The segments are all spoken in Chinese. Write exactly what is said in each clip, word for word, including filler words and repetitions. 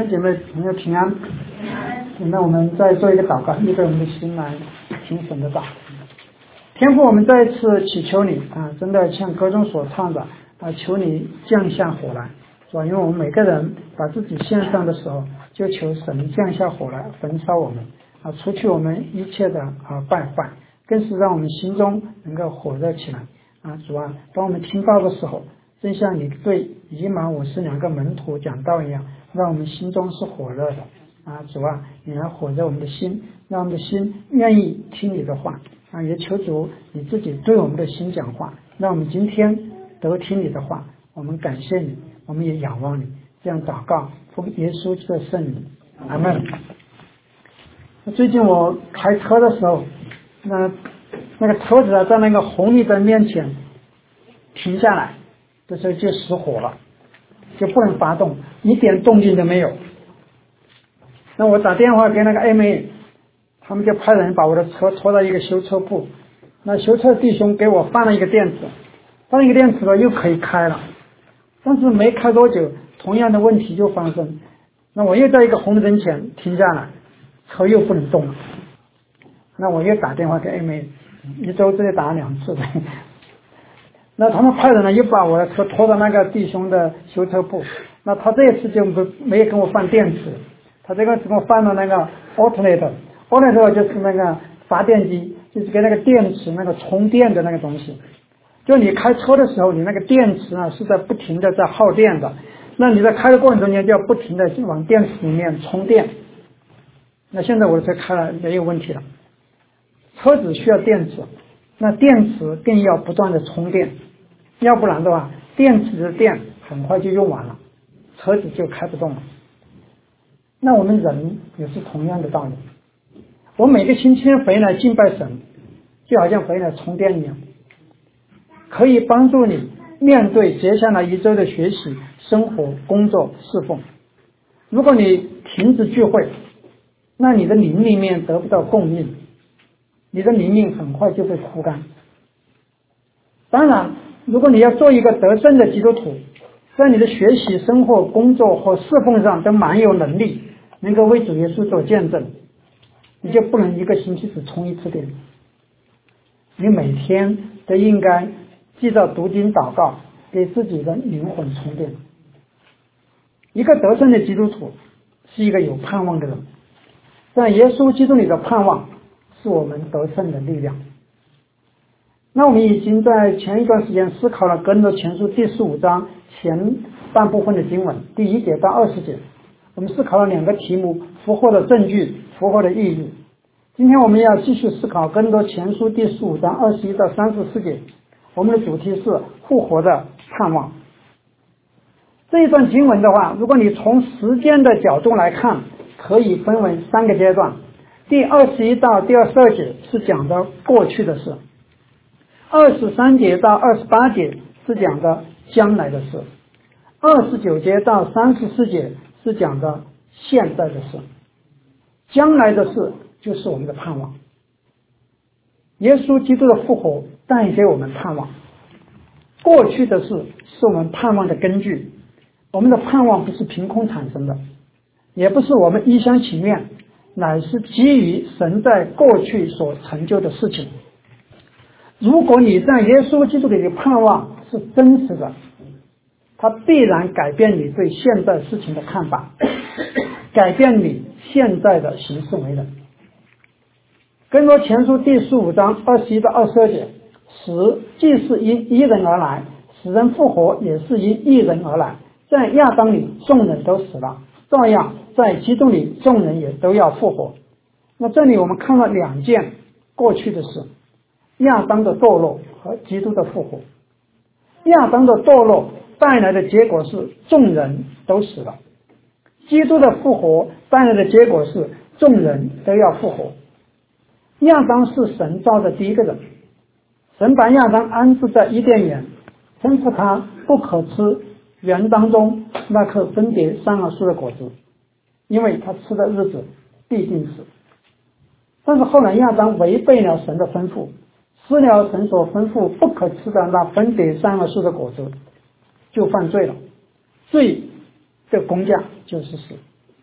弟兄姐妹朋友平安。那我们再做一个祷告，预备我们的心来听神的道。天父，我们再一次祈求你啊，真的像歌中所唱的啊，求你降下火来，是吧？因为我们每个人把自己献上的时候，就求神降下火来焚烧我们啊，除去我们一切的啊败坏，更是让我们心中能够火热起来啊！主啊，当我们听到的时候，正像你对以马五十两个门徒讲道一样，让我们心中是火热的啊！主啊，你来火热我们的心，让我们的心愿意听你的话啊！也求主你自己对我们的心讲话，让我们今天得听你的话。我们感谢你，我们也仰望你，这样祷告奉耶稣的圣名，阿们。最近我开车的时候，那那个车子啊，在那个红绿灯面前停下来，这时候就失火了，就不能发动，一点动静都没有。那我打电话给那个 M A， 他们就派人把我的车拖到一个修车铺，那修车弟兄给我放了一个电池，放了一个电池了又可以开了，但是没开多久，同样的问题就发生。那我又在一个红灯前停下来，车又不能动了。那我又打电话给 M A， 一周之内打了两次的。那他们派人呢，又把我的车拖到那个弟兄的修车铺。那他这一次就不没有跟我换电池，他这个给我换了那个 alternator，alternator 就是那个发电机，就是跟那个电池那个充电的那个东西。就你开车的时候，你那个电池呢是在不停的在耗电的，那你在开的过程中间就要不停的往电池里面充电。那现在我的车开了没有问题了。车子需要电池，那电池更要不断的充电，要不然的话，电池的电很快就用完了，车子就开不动了。那我们人也是同样的道理，我每个星期天回来敬拜神，就好像回来充电一样，可以帮助你面对接下来一周的学习、生活、工作、侍奉。如果你停止聚会，那你的灵里面得不到供应，你的灵命很快就会枯干。当然，如果你要做一个得胜的基督徒，在你的学习、生活、工作和侍奉上都蛮有能力，能够为主耶稣做见证，你就不能一个星期只充一次电，你每天都应该记着读经祷告，给自己的灵魂充电。一个得胜的基督徒是一个有盼望的人，在耶稣基督里的盼望是我们得胜的力量。那我们已经在前一段时间思考了哥林多前书第十五章前半部分的经文，第一节到二十节，我们思考了两个题目：复活的证据，复活的意义。今天我们要继续思考哥林多前书第十五章二十一到三十四节，我们的主题是复活的盼望。这一段经文的话，如果你从时间的角度来看，可以分为三个阶段。第二十一到第二十二节是讲的过去的事，二十三节到二十八节是讲的将来的事，二十九节到三十四节是讲的现在的事。将来的事就是我们的盼望，耶稣基督的复活带给我们盼望。过去的事是我们盼望的根据，我们的盼望不是凭空产生的，也不是我们一厢情愿，乃是基于神在过去所成就的事情。如果你在耶稣基督里的盼望是真实的，它必然改变你对现在事情的看法，改变你现在的行事为人。哥林多前书第十五章二十一到二十二节，死既是因一人而来，使人复活也是因一人而来。在亚当里众人都死了，照样在基督里众人也都要复活。那这里我们看了两件过去的事，亚当的堕落和基督的复活。亚当的堕落带来的结果是众人都死了，基督的复活带来的结果是众人都要复活。亚当是神造的第一个人，神把亚当安置在伊甸园，吩咐他不可吃园当中那棵分别善恶树的果子，因为他吃的日子必定死。但是后来亚当违背了神的吩咐，吃了神所吩咐不可吃的那分别善恶树的果子，就犯罪了。罪的工价就是死。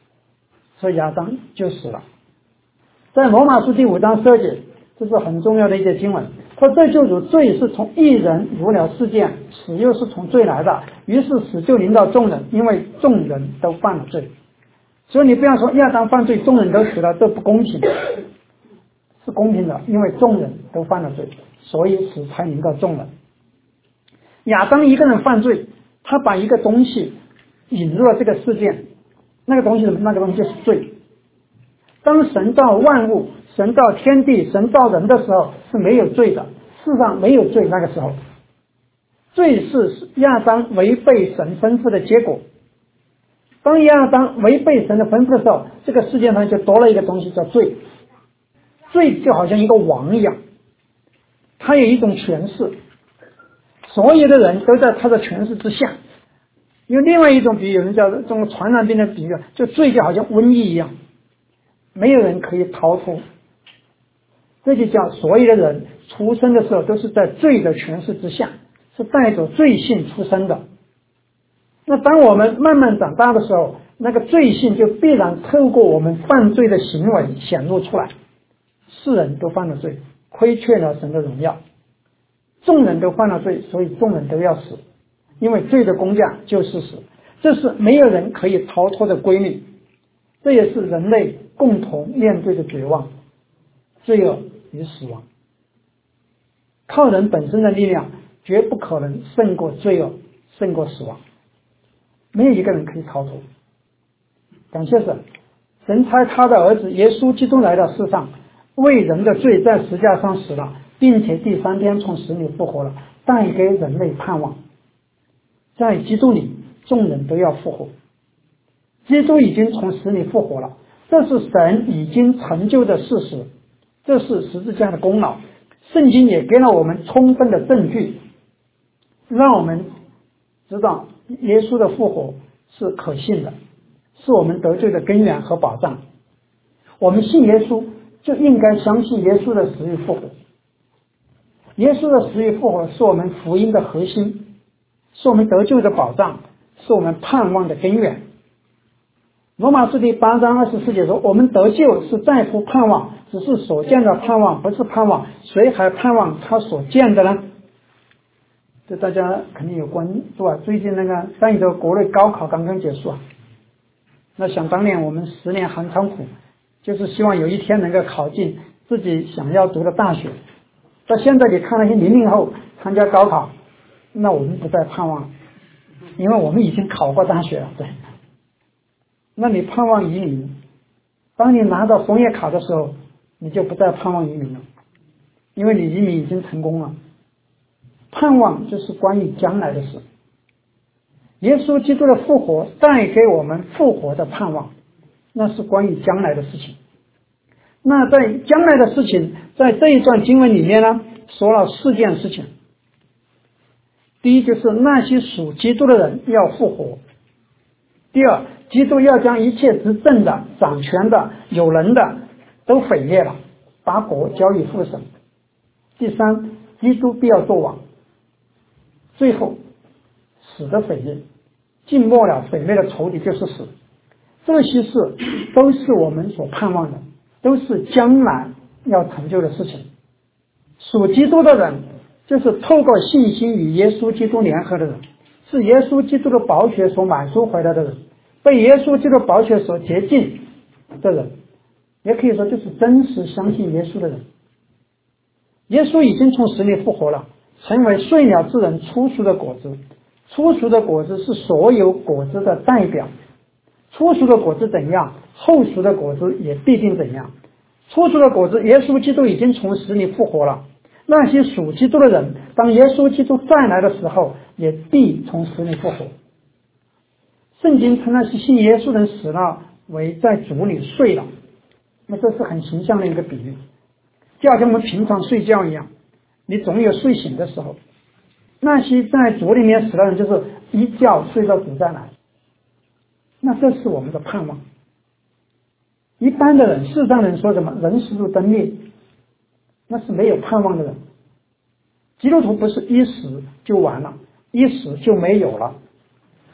所以亚当就死了。在罗马书第五章十二节，这是很重要的一节经文，说这救主罪是从一人入了世界，死又是从罪来的，于是死就临到众人，因为众人都犯了罪。所以你不要说亚当犯罪众人都死了，这不公平，是公平的，因为众人都犯了罪，所以死才临到众人。亚当一个人犯罪，他把一个东西引入了这个世界，那个东西什么？那个东西就是罪。当神造万物，神造天地，神造人的时候是没有罪的，世上没有罪。那个时候罪是亚当违背神吩咐的结果。当亚当违背神的吩咐的时候，这个世界上就多了一个东西叫罪。罪就好像一个王一样，他有一种权势，所有的人都在他的权势之下。用另外一种比喻，有人叫这种传染病的比喻，就罪就好像瘟疫一样，没有人可以逃脱。这就叫所有的人出生的时候都是在罪的权势之下，是带着罪性出生的。那当我们慢慢长大的时候，那个罪性就必然透过我们犯罪的行为显露出来。世人都犯了罪，亏缺了神的荣耀，众人都犯了罪，所以众人都要死，因为罪的工价就是死，这是没有人可以逃脱的规律，这也是人类共同面对的绝望，罪恶与死亡。靠人本身的力量绝不可能胜过罪恶，胜过死亡，没有一个人可以逃脱。感谢神，神差他的儿子耶稣基督来到世上，为人的罪在十字架上死了，并且第三天从死里复活了，带给人类盼望。在基督里众人都要复活，基督已经从死里复活了，这是神已经成就的事实，这是十字架的功劳。圣经也给了我们充分的证据，让我们知道耶稣的复活是可信的，是我们得救的根源和保障。我们信耶稣就应该相信耶稣的死与复活。耶稣的死与复活是我们福音的核心，是我们得救的保障，是我们盼望的根源。罗马书第八章二十四节说，我们得救是在乎盼望，只是所见的盼望不是盼望，谁还盼望他所见的呢？这大家肯定有关注啊。最近那个上一周国内高考刚刚结束啊，那想当年我们十年寒窗苦，就是希望有一天能够考进自己想要读的大学。到现在你看那些零零后参加高考，那我们不再盼望，因为我们已经考过大学了。对，那你盼望移民，当你拿到枫叶卡的时候，你就不再盼望移民了，因为你移民已经成功了。盼望就是关于将来的事，耶稣基督的复活带给我们复活的盼望，那是关于将来的事情。那在将来的事情，在这一段经文里面呢，说了四件事情。第一，就是那些属基督的人要复活。第二，基督要将一切执政的、掌权的、有能的都毁灭了，把国交与父神。第三，基督必要做王。最后，死的毁灭，尽末了，毁灭的仇敌就是死。这些事都是我们所盼望的，都是将来要成就的事情。属基督的人就是透过信心与耶稣基督联合的人，是耶稣基督的宝血所买赎回来的人，被耶稣基督的宝血所洁净的人，也可以说就是真实相信耶稣的人。耶稣已经从死里复活了，成为睡了之人初熟的果子。初熟的果子是所有果子的代表，初熟的果子怎样，后熟的果子也必定怎样。初熟的果子，耶稣基督已经从死里复活了，那些属基督的人，当耶稣基督再来的时候，也必从死里复活。圣经称那些信耶稣的人死了为在主里睡了，那这是很形象的一个比喻，就好像我们平常睡觉一样，你总有睡醒的时候。那些在主里面死的人，就是一觉睡到主再来，那这是我们的盼望。一般的人，世上人说什么人死如灯灭，那是没有盼望的人。基督徒不是一死就完了，一死就没有了，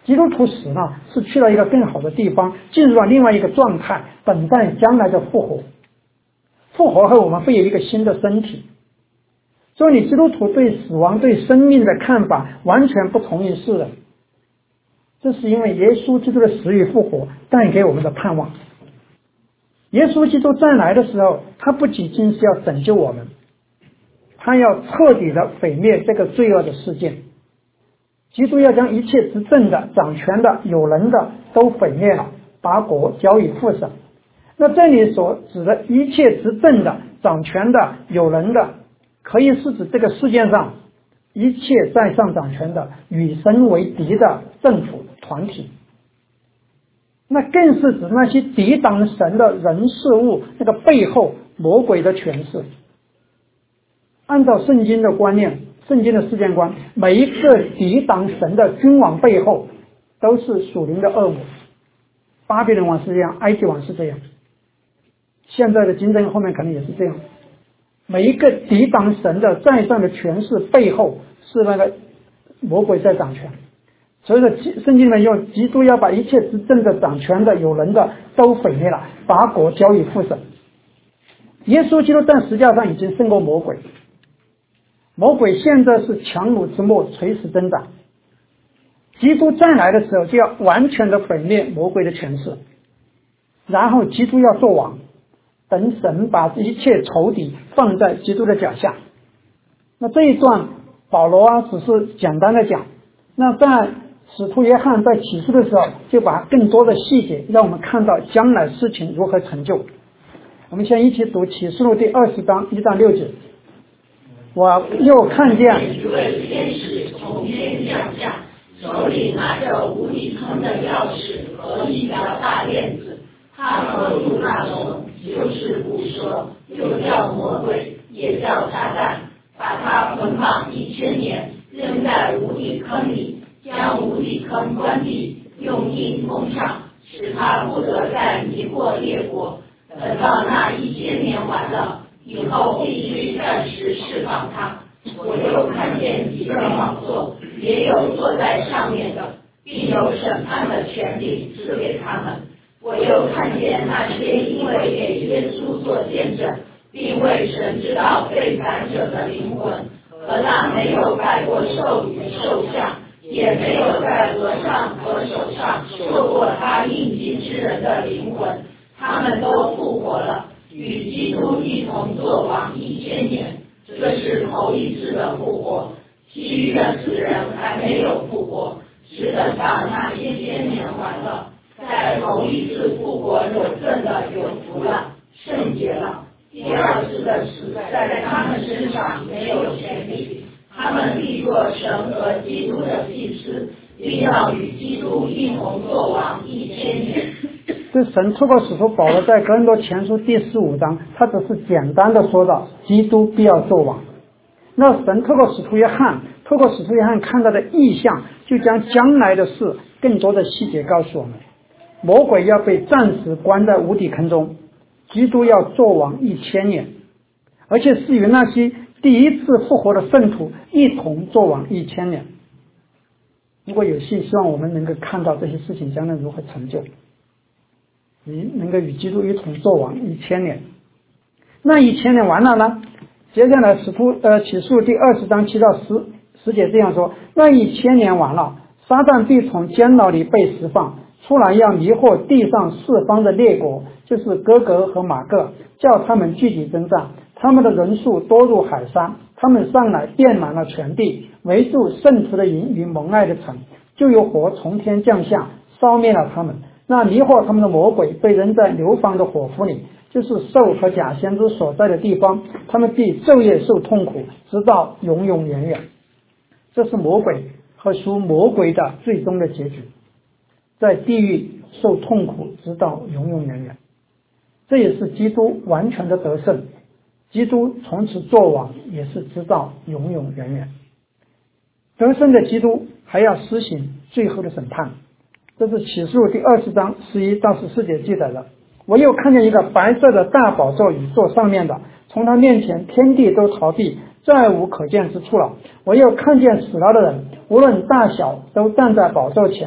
基督徒死了是去了一个更好的地方，进入了另外一个状态，等待将来的复活。复活后我们会有一个新的身体。所以你基督徒对死亡对生命的看法完全不同于世人，这是因为耶稣基督的死与复活带给我们的盼望。耶稣基督再来的时候，他不仅仅是要拯救我们，他要彻底的毁灭这个罪恶的世界。基督要将一切执政的、掌权的、有能的都毁灭了，把国交与父神。那这里所指的一切执政的、掌权的、有能的，可以是指这个世界上一切在上掌权的、与神为敌的政府团体，那更是指那些抵挡神的人事物，那个背后魔鬼的权势。按照圣经的观念，圣经的世界观，每一个抵挡神的君王背后都是属灵的恶魔。巴比伦王是这样，埃及王是这样，现在的竞争后面可能也是这样。每一个抵挡神的在上的权势背后是那个魔鬼在掌权。所以说圣经呢用基督要把一切执政的、掌权的、有能的都毁灭了，把国交与父神。耶稣基督在十字架上已经胜过魔鬼，魔鬼现在是强弩之末，垂死挣扎。基督再来的时候就要完全的毁灭魔鬼的权势，然后基督要做王，等神把一切仇敌放在基督的脚下。那这一段保罗啊只是简单的讲，那在使徒约翰在启示的时候就把更多的细节让我们看到将来事情如何成就。我们先一起读启示录第二十章一到六节。我又看见一位天使从天降下，手里拿着无底坑的钥匙和一条大链子，他合住那龙，就是不说，又叫魔鬼，也叫撒旦，把他捆绑一千年，扔在无底坑里，将无底坑关闭，用印封上，使他不得再迷惑列国。等到那一千年完了以后，必须暂时释放他。我又看见几个宝座，也有坐在上面的，并有审判的权利赐给他们。我又看见那些因为给耶稣做见证，并为神知道被斩者的灵魂，和那没有拜过兽与兽像，也没有在额上和手上受过他印记之人的灵魂，他们都复活了，与基督一同作王一千年。这是头一次的复活，其余的死人还没有复活，只等到那一千年完了，在头一次复活有证的有福了，圣洁了。第二次的死在他们身上没有权利，他们必作神和基督的祭司，并要与基督一同作王一千年。 这神透过使徒保罗在哥林多前书第十五章，他只是简单的说到基督必要做王。那神透过使徒约翰，透过使徒约翰看到的异象，就将将来的事更多的细节告诉我们。魔鬼要被暂时关在无底坑中，基督要做王一千年，而且是与那些第一次复活的圣徒一同做王一千年。如果有幸，希望我们能够看到这些事情将来如何成就，你能够与基督一同作王一千年。那一千年完了呢？接下来使徒呃启示录第二十章七到十十节这样说：那一千年完了，撒旦必从监牢里被释放出来，要迷惑地上四方的列国，就是哥格和马各，叫他们聚集征战。他们的人数多如海沙，他们上来遍满了全地，围住圣徒的营与蒙爱的城，就有火从天降下，烧灭了他们。那迷惑他们的魔鬼被扔在流放的火湖里，就是兽和假先知所在的地方，他们必昼夜受痛苦，直到永永远远。这是魔鬼和属魔鬼的最终的结局，在地狱受痛苦，直到永永远远。这也是基督完全的得胜，基督从此作王，也是直到永永远远。得胜的基督还要施行最后的审判。这是启示录第二十章十一到十四节记载的。我又看见一个白色的大宝座与座上面的，从他面前天地都逃避，再无可见之处了。我又看见死了的人，无论大小，都站在宝座前，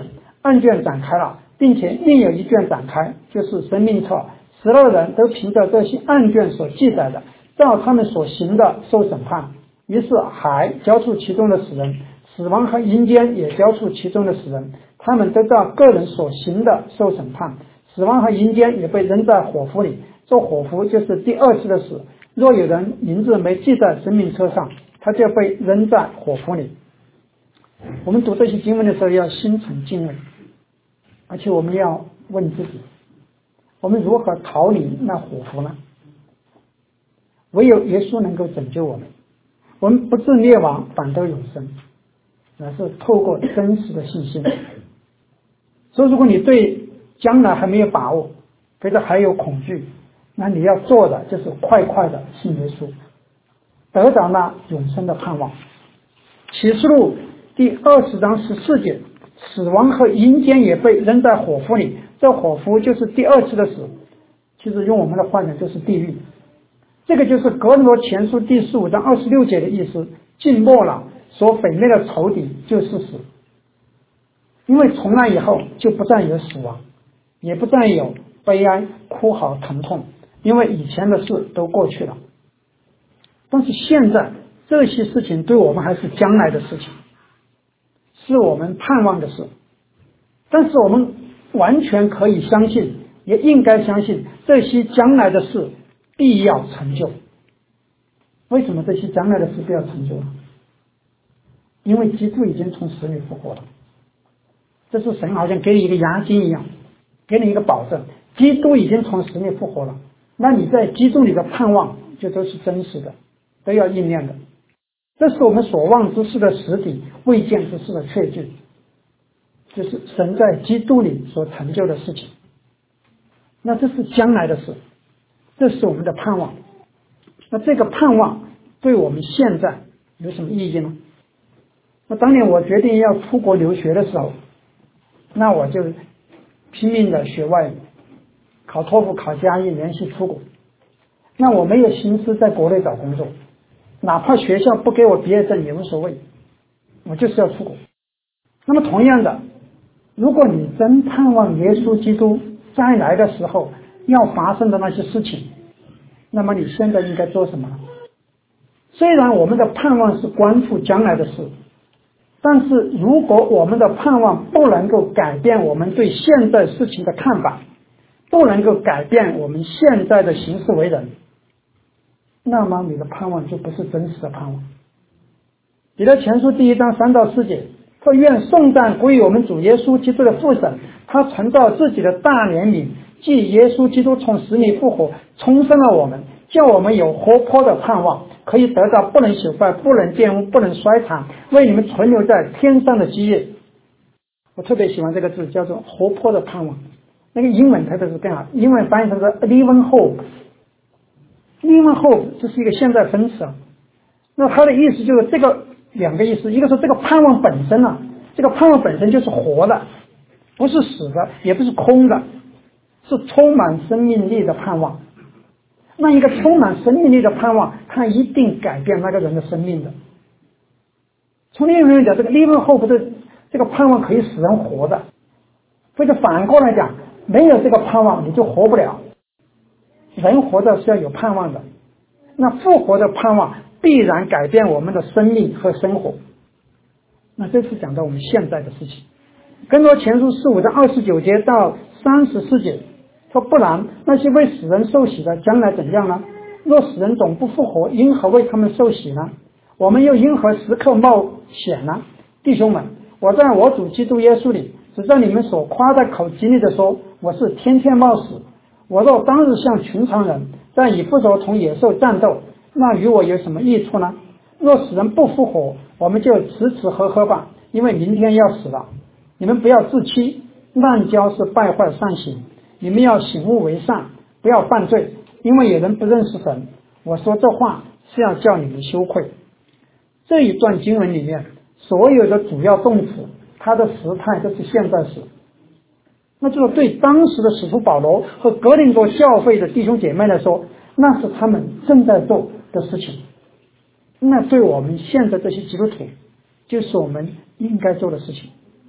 案卷展开了，并且另有一卷展开，就是生命册。十二人都凭着这些案卷所记载的，照他们所行的受审判。于是海交出其中的死人，死亡和阴间也交出其中的死人，他们都照个人所行的受审判。死亡和阴间也被扔在火湖里，这火湖就是第二次的死。若有人名字没记在生命册上，他就被扔在火湖里。我们读这些经文的时候要心存敬畏，而且我们要问自己，我们如何逃离那火湖呢？唯有耶稣能够拯救我们，我们不致灭亡，反得永生，而是透过真实的信心。所以如果你对将来还没有把握，觉得还有恐惧，那你要做的就是快快的信耶稣，得着那永生的盼望。启示录第二十章十四节，死亡和阴间也被扔在火湖里，这火湖就是第二次的死，其实用我们的话讲就是地狱。这个就是哥林多前书第十五章二十六节的意思，尽末了，所毁灭的仇敌就是死。因为从那以后就不再有死亡，也不再有悲哀、哭嚎、疼痛，因为以前的事都过去了。但是现在这些事情对我们还是将来的事情，是我们盼望的事。但是我们完全可以相信，也应该相信这些将来的事必要成就。为什么这些将来的事必要成就呢？因为基督已经从死里复活了，这是神好像给你一个押金一样，给你一个保证，基督已经从死里复活了，那你在基督里的盼望就都是真实的，都要应验的。这是我们所望之事的实底，未见之事的确据，就是神在基督里所成就的事情。那这是将来的事，这是我们的盼望。那这个盼望对我们现在有什么意义呢？那当年我决定要出国留学的时候，那我就拼命的学外语，考托福考加一连续出国。那我没有心思在国内找工作，哪怕学校不给我毕业证也无所谓，我就是要出国。那么同样的，如果你真盼望耶稣基督再来的时候要发生的那些事情，那么你现在应该做什么呢？虽然我们的盼望是关乎将来的事，但是如果我们的盼望不能够改变我们对现在事情的看法，不能够改变我们现在的行事为人，那么你的盼望就不是真实的盼望。彼得前书第一章三到四节说，愿颂赞归于我们主耶稣基督的父神，他存照自己的大怜悯，即耶稣基督从死里复活，重生了我们，叫我们有活泼的盼望，可以得到不能朽败、不能玷污、不能衰残，为你们存留在天上的基业。我特别喜欢这个字，叫做活泼的盼望。那个英文特别是更好，英文翻译成是 living hope。living hope 这是一个现在分词啊，那它的意思就是这个两个意思，一个是这个盼望本身啊，这个盼望本身就是活的，不是死的，也不是空的，是充满生命力的盼望。那一个充满生命力的盼望，它一定改变那个人的生命的。从另一方面讲，这个 living hope 的这个盼望可以使人活的，或者反过来讲，没有这个盼望你就活不了。人活着是要有盼望的，那复活的盼望必然改变我们的生命和生活。那这是讲到我们现在的事情。更多前书十五章二十九节到三十四节说，不然那些为死人受洗的将来怎样呢？若死人总不复活，因何为他们受洗呢？我们又因何时刻冒险呢？弟兄们，我在我主基督耶稣里，只在你们所夸在口经历的说，我是天天冒死。我若当日像寻常人，在以弗所同野兽战斗，那与我有什么益处呢？若死人不复活，我们就吃吃喝喝吧，因为明天要死了。你们不要自欺，滥交是败坏善行，你们要醒悟为善，不要犯罪，因为有人不认识神。我说这话是要叫你们羞愧。这一段经文里面所有的主要动词，它的时态都是现在时，那就是对当时的使徒保罗和哥林多教会的弟兄姐妹来说，那是他们正在做的事情。那对我们现在这些基督徒，就是我们应该做的事情。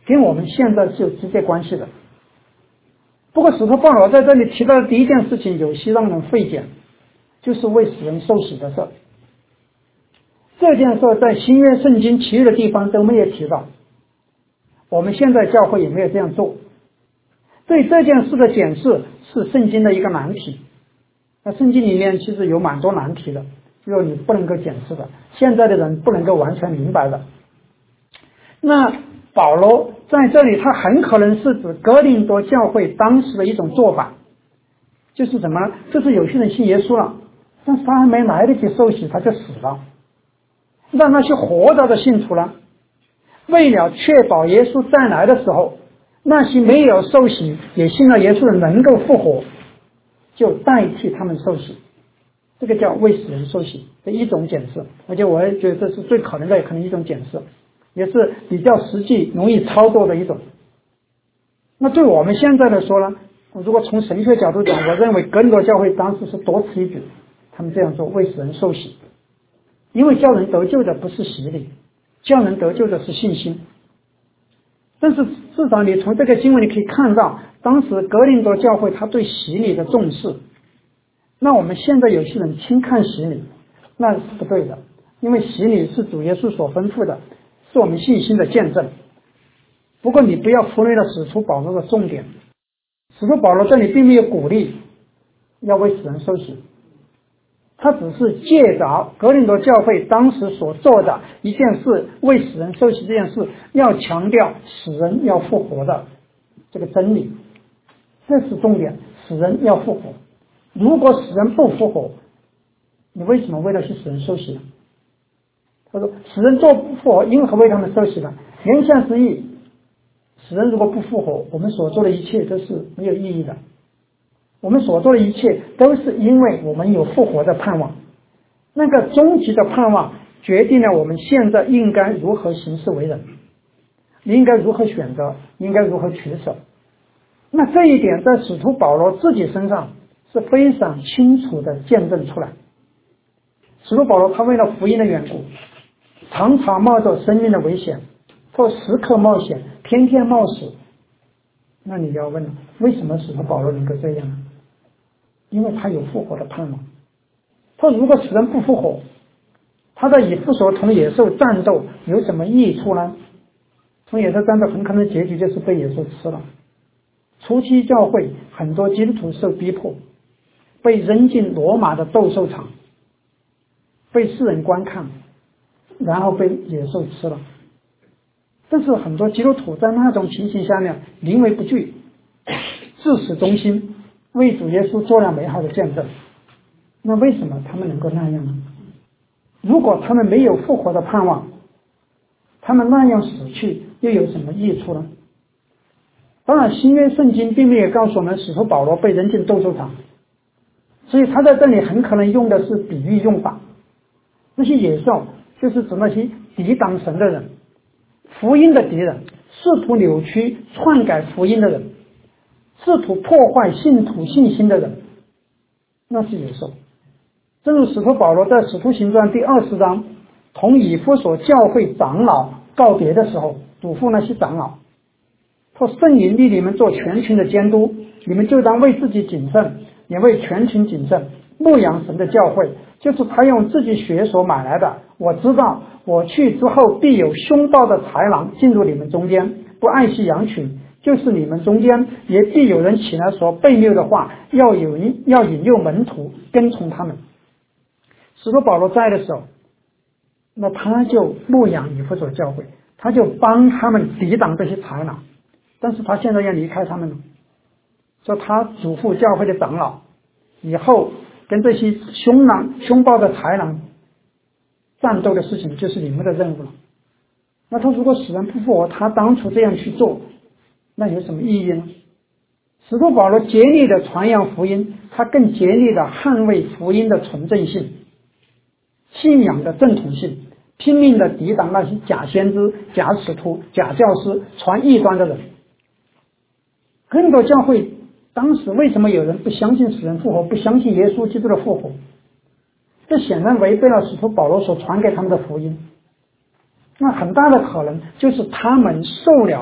跟我们现在是有直接关系的。不过使徒保罗在这里提到的第一件事情有些让人费解，就是为死人受洗的事。这件事在新约圣经其余的地方都没有提到，我们现在教会也没有这样做。对这件事的解释是圣经的一个难题，那圣经里面其实有蛮多难题的，就是你不能够解释的，现在的人不能够完全明白的。那保罗在这里他很可能是指哥林多教会当时的一种做法，就是什么呢？就是有些人信耶稣了，但是他还没来得及受洗他就死了，让那些活着的信徒呢，为了确保耶稣再来的时候，那些没有受洗也信了耶稣的人能够复活，就代替他们受洗，这个叫为死人受洗的一种解释，而且我也觉得这是最可能的可能一种解释，也是比较实际容易操作的一种。那对我们现在来说呢，如果从神学角度讲，我认为哥林多教会当时是多此一举，他们这样做为死人受洗，因为叫人得救的不是洗礼，叫人得救的是信心。但是至少你从这个经文你可以看到，当时哥林多教会他对洗礼的重视。那我们现在有些人轻看洗礼，那是不对的，因为洗礼是主耶稣所吩咐的，是我们信心的见证。不过你不要忽略了使徒保罗的重点，使徒保罗这里并没有鼓励要为死人受洗，他只是借着哥林多教会当时所做的一件事，为死人受洗这件事，要强调死人要复活的这个真理，这是重点，死人要复活。如果死人不复活，你为什么为了去死人受洗呢？他说死人做不复活，因何为他们受洗呢？言下之意，死人如果不复活，我们所做的一切都是没有意义的，我们所做的一切都是因为我们有复活的盼望，那个终极的盼望决定了我们现在应该如何行事为人，应该如何选择，应该如何取舍。那这一点在使徒保罗自己身上是非常清楚的见证出来。使徒保罗他为了福音的缘故，常常冒着生命的危险，或时刻冒险，天天冒死。那你要问，为什么使徒保罗能够这样呢？因为他有复活的盼望。他如果死人不复活，他在以弗所同野兽战斗有什么益处呢？从野兽战斗很可能结局就是被野兽吃了。初期教会很多基督徒受逼迫，被扔进罗马的斗兽场，被世人观看，然后被野兽吃了。但是很多基督徒在那种情形下面临危不惧，至死忠心，为主耶稣做了美好的见证。那为什么他们能够那样呢？如果他们没有复活的盼望，他们那样死去又有什么益处呢？当然新约圣经并没有告诉我们使徒保罗被扔进斗兽场，所以他在这里很可能用的是比喻用法。那些野兽就是指那些抵挡神的人，福音的敌人，试图扭曲篡改福音的人，试图破坏信徒信心的人，那是野兽。正如使徒保罗在使徒行传第二十章同以弗所教会长老告别的时候，嘱咐那些长老说，圣灵立你们做全群的监督，你们就当为自己谨慎，也为全群谨慎，牧养神的教会，就是他用自己血所买来的。我知道我去之后必有凶暴的豺狼进入你们中间，不爱惜羊群，就是你们中间也必有人起来说悖谬的话，要有要引诱门徒跟从他们。使徒保罗在的时候，那他就牧养以弗所教会，他就帮他们抵挡这些豺狼。但是他现在要离开他们了，说他嘱咐教会的长老，以后跟这些凶狼凶暴的豺狼战斗的事情就是你们的任务了。那他如果死人不复活，他当初这样去做，那有什么意义呢？使徒保罗竭力的传扬福音，他更竭力的捍卫福音的纯正性，信仰的正统性，拼命的抵挡那些假先知、假使徒、假教师、传异端的人。哥林多教会当时为什么有人不相信死人复活，不相信耶稣基督的复活？这显然违背了使徒保罗所传给他们的福音。那很大的可能就是他们受了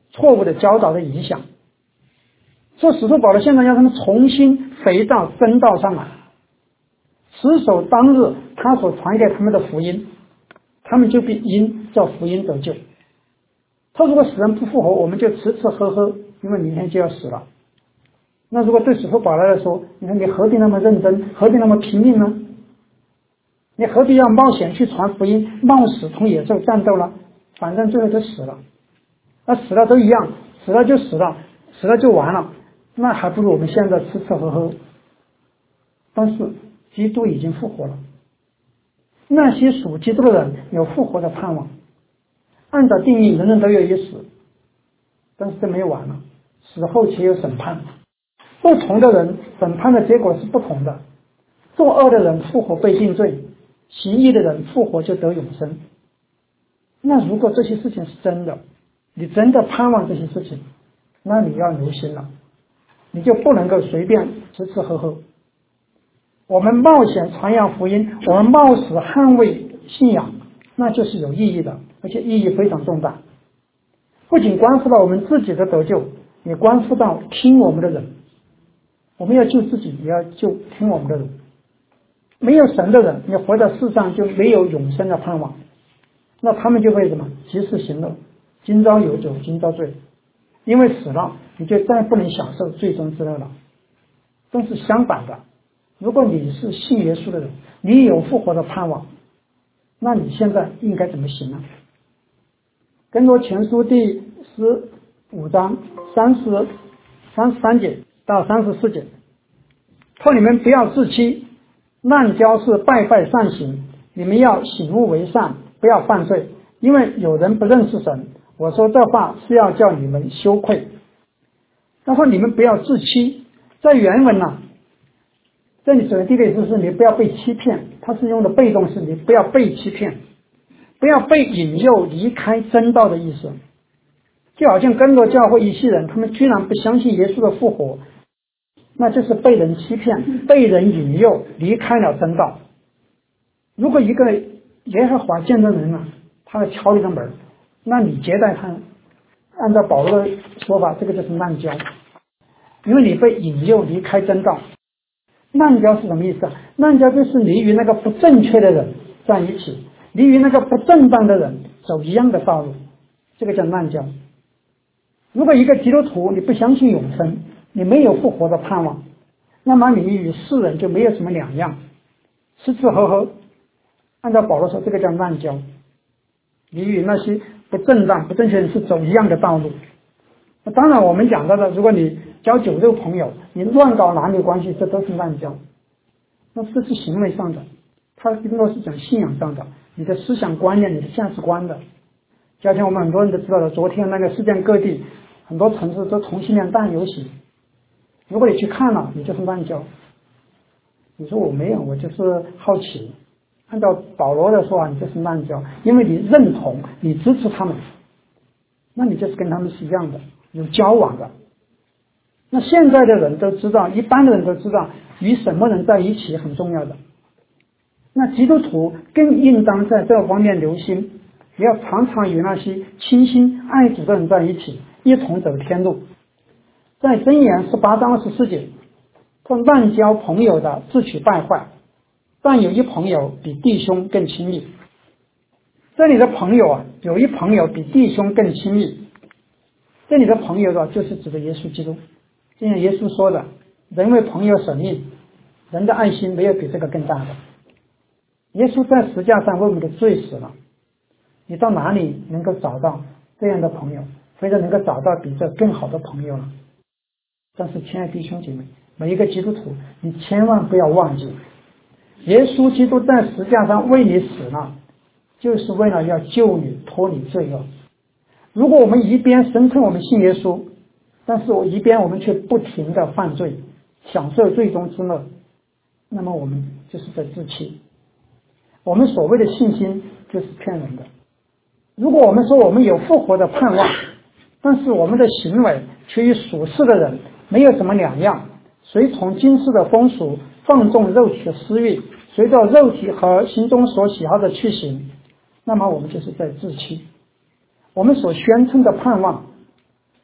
错误的教导的影响。说使徒保罗现在要他们重新回到真道上来，持守当日他所传给他们的福音，他们就必因这福音得救。他如果死人不复活，我们就吃吃喝喝，因为明天就要死了。那如果对使徒保罗来说，你看你何必那么认真，何必那么拼命呢？你何必要冒险去传福音，冒死同野兽战斗了？反正最后就死了，那死了都一样，死了就死了，死了就完了，那还不如我们现在吃吃喝喝。但是基督已经复活了，那些属基督的人有复活的盼望。按照定义，人人都有一死，但是这没有完了，死后且有审判。不同的人审判的结果是不同的，作恶的人复活被定罪，行义的人复活就得永生。那如果这些事情是真的，你真的盼望这些事情，那你要留心了，你就不能够随便吃吃喝喝。我们冒险传扬福音，我们冒死捍卫信仰，那就是有意义的，而且意义非常重大，不仅关乎到我们自己的得救，也关乎到听我们的人。我们要救自己，也要救听我们的人。没有神的人，你活在世上就没有永生的盼望，那他们就会什么？及时行乐，今朝有酒今朝醉，因为死了你就再不能享受最终之乐了。但是相反的，如果你是信耶稣的人，你有复活的盼望，那你现在应该怎么行呢？跟着前书第十五章三十三十三节到三十四节，说你们不要自欺，滥交是败坏善行，你们要醒悟为善，不要犯罪，因为有人不认识神。我说这话是要叫你们羞愧。他说你们不要自欺，在原文呢、啊，这里指的第一个意思是你不要被欺骗，它是用的被动式，你不要被欺骗，不要被引诱离开真道的意思。就好像跟着教会一些人，他们居然不相信耶稣的复活，那就是被人欺骗，被人引诱离开了真道。如果一个耶和华见证人啊，他来敲你的门，那你接待他，按照保罗的说法，这个就是滥交，因为你被引诱离开真道。滥交是什么意思啊？滥交就是你与那个不正确的人在一起，你与那个不正当的人走一样的道路，这个叫滥交。如果一个基督徒你不相信永生，你没有复活的盼望，那么你与世人就没有什么两样，吃吃喝喝，按照保罗说，这个叫滥交。你与那些不正当不正确人是走一样的道路。那当然我们讲到的，如果你交酒肉朋友，你乱搞男女关系，这都是滥交。那这是行为上的，它更多是讲信仰上的，你的思想观念，你的价值观的。就像我们很多人都知道的，昨天那个世界各地很多城市都同性恋大游行，如果你去看了，你就是滥交。你说我没有，我就是好奇。按照保罗的说法，你就是滥交，因为你认同，你支持他们，那你就是跟他们是一样的，有交往的。那现在的人都知道，一般的人都知道，与什么人在一起很重要的。那基督徒更应当在这方面留心，也要常常与那些倾心爱主的人在一起，一同走天路。在箴言十八章二十四节，说滥交朋友的自取败坏，但有一朋友比弟兄更亲密。这里的朋友啊，有一朋友比弟兄更亲密。这里的朋友啊，就是指的耶稣基督。就像耶稣说的，人为朋友舍命，人的爱心没有比这个更大的。耶稣在十字架上为我们的罪死了，你到哪里能够找到这样的朋友，或者能够找到比这更好的朋友呢？但是亲爱的弟兄姐妹，每一个基督徒，你千万不要忘记，耶稣基督在十字架上为你死了，就是为了要救你脱离罪恶。如果我们一边声称我们信耶稣，但是我一边我们却不停的犯罪，享受最终之乐，那么我们就是在自欺。我们所谓的信心就是骗人的。如果我们说我们有复活的盼望，但是我们的行为却与属世的人没有什么两样，随从今世的风俗，放纵肉体的私欲，随着肉体和心中所喜好的去行，那么我们就是在自欺。我们所宣称的盼望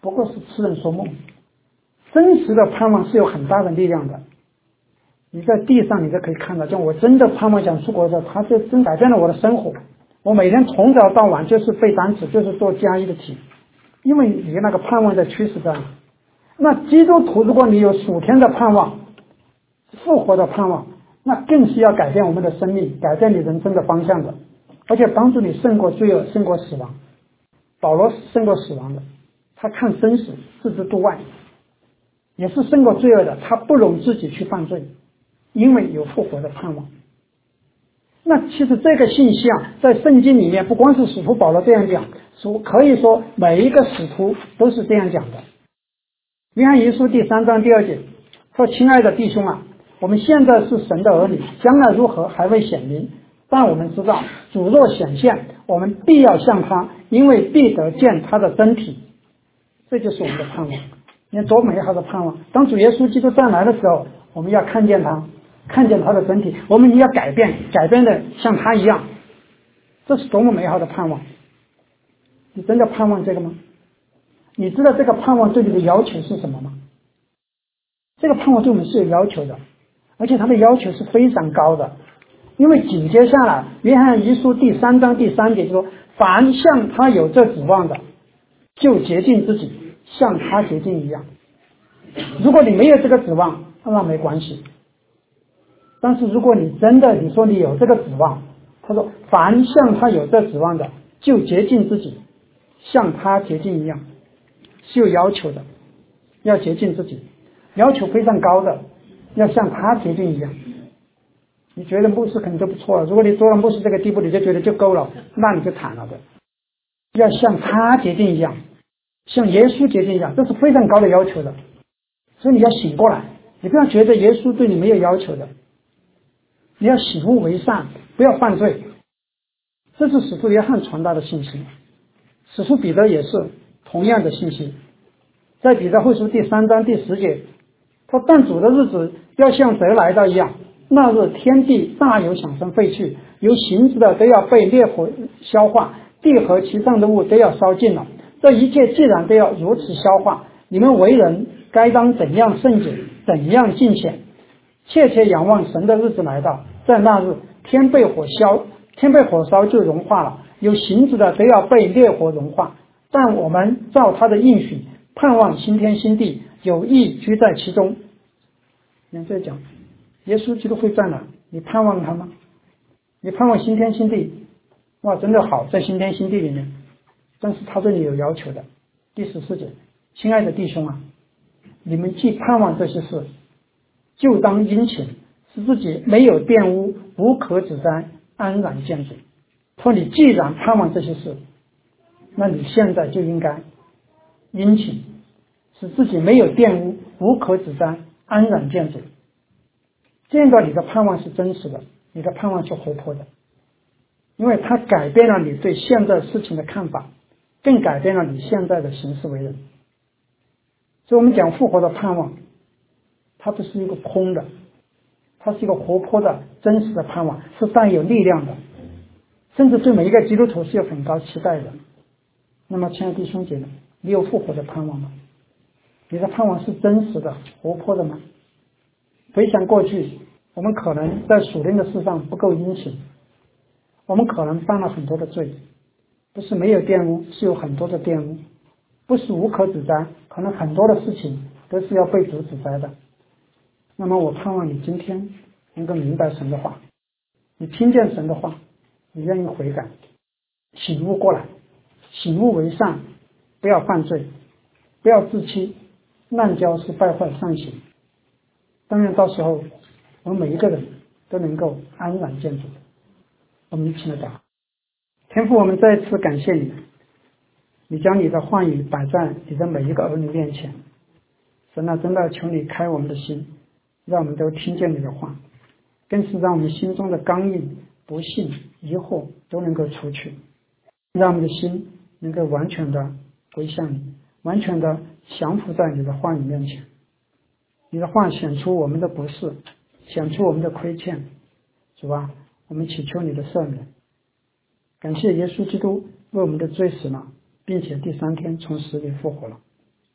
不过是痴人说梦。真实的盼望是有很大的力量的。你在地上你就可以看到，就我真的盼望想出国的时候，它就真改变了我的生活。我每天从早到晚就是背单词，就是做加一的题，因为你那个盼望在驱使着你。那基督徒如果你有属天的盼望，复活的盼望，那更是要改变我们的生命，改变你人生的方向的，而且帮助你胜过罪恶，胜过死亡。保罗是胜过死亡的，他看生死置之度外，也是胜过罪恶的，他不容自己去犯罪，因为有复活的盼望。那其实这个信息啊，在圣经里面不光是使徒保罗这样讲，可以说每一个使徒都是这样讲的。约翰一书第三章第二节说：亲爱的弟兄啊，我们现在是神的儿女，将来如何还未显明，但我们知道主若显现，我们必要像他，因为必得见他的真体。这就是我们的盼望。你看多美好的盼望！当主耶稣基督再来的时候，我们要看见他，看见他的真体，我们也要改变，改变的像他一样。这是多么美好的盼望！你真的盼望这个吗？你知道这个盼望对你的要求是什么吗？这个盼望对我们是有要求的，而且他的要求是非常高的。因为紧接下来约翰一书第三章第三节就说：凡像他有这指望的，就洁净自己，像他洁净一样。如果你没有这个指望，那没关系。但是如果你真的你说你有这个指望，他说凡像他有这指望的，就洁净自己，像他洁净一样，是有要求的，要洁净自己，要求非常高的，要像他洁净一样。你觉得牧师可能就不错了，如果你做了牧师这个地步，你就觉得就够了，那你就惨了的。要像他洁净一样，像耶稣洁净一样，这是非常高的要求的。所以你要醒过来，你不要觉得耶稣对你没有要求的，你要醒悟为善，不要犯罪。这是使徒约翰传达的信息，使徒彼得也是同样的信息。在彼得后书第三章第十节，他但主的日子要像贼来到一样，那日天地大有响声废去，有形质的都要被烈火消化，地和其上的物都要烧尽了。这一切既然都要如此消化，你们为人该当怎样圣洁，怎样敬虔，切切仰望神的日子来到。在那日天被火烧，天被火烧就融化了，有形质的都要被烈火融化。但我们照他的应许，盼望新天新地，有义居在其中。你看这讲耶稣基督会在哪？你盼望他吗？你盼望新天新地？哇，真的好，在新天新地里面，但是他对你有要求的。第十四节，亲爱的弟兄啊，你们既盼望这些事，就当殷勤，使自己没有玷污，无可指摘，安然见主。说你既然盼望这些事，那你现在就应该殷勤，使自己没有玷污，无可指摘，安然见主。这样的你的盼望是真实的，你的盼望是活泼的，因为它改变了你对现在事情的看法，更改变了你现在的行事为人。所以我们讲复活的盼望，它不是一个空的，它是一个活泼的真实的盼望，是带有力量的，甚至对每一个基督徒是有很高期待的。那么亲爱的弟兄姐妹，你有复活的盼望吗？你的盼望是真实的活泼的吗？回想过去，我们可能在属灵的事上不够殷勤，我们可能犯了很多的罪，不是没有玷污，是有很多的玷污，不是无可指摘，可能很多的事情都是要被主指摘的。那么我盼望你今天能够明白神的话，你听见神的话，你愿意悔改，醒悟过来，醒悟为善，不要犯罪，不要自欺，滥交是败坏善行。当然到时候我们每一个人都能够安然见主。我们一起来祷告。天父，我们再一次感谢你，你将你的话语摆在你的每一个儿女面前。神啊，真的求你开我们的心，让我们都听见你的话，更是让我们心中的刚硬、不信、疑惑都能够除去，让我们的心能够完全的归向你，完全的降服在你的话语面前。你的话显出我们的不是，显出我们的亏欠。主啊，我们祈求你的赦免。感谢耶稣基督为我们的罪死了，并且第三天从死里复活了。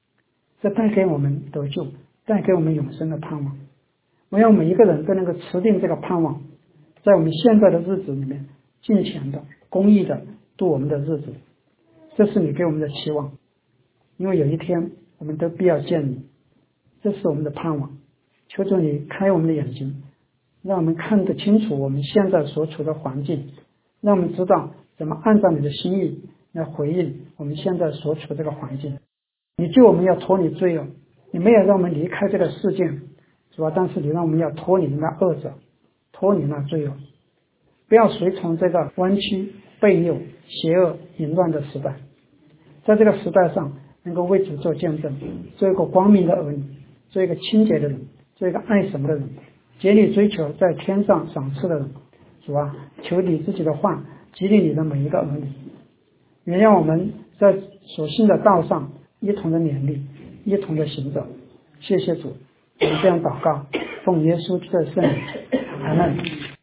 这带给我们得救，带给我们永生的盼望。我要每一个人都能够持定这个盼望，在我们现在的日子里面尽全的公义的度我们的日子。这是你给我们的期望，因为有一天我们都必要见你，这是我们的盼望。求主你开我们的眼睛，让我们看得清楚我们现在所处的环境，让我们知道怎么按照你的心意来回应我们现在所处的这个环境。你救我们要脱离罪恶，你没有让我们离开这个世界，主要但是你让我们要脱离那恶者，脱离那罪恶，不要随从这个弯曲悖谬邪恶淫乱的时代。在这个时代上能够为主做见证，做一个光明的儿女，做一个清洁的人，做一个爱神的人，竭力追求在天上赏赐的人。主啊，求你自己的话激励你的每一个儿女，原谅我们在所信的道上一同的勉励，一同的行走。谢谢主，我们这样祷告，奉耶稣的圣名，阿们。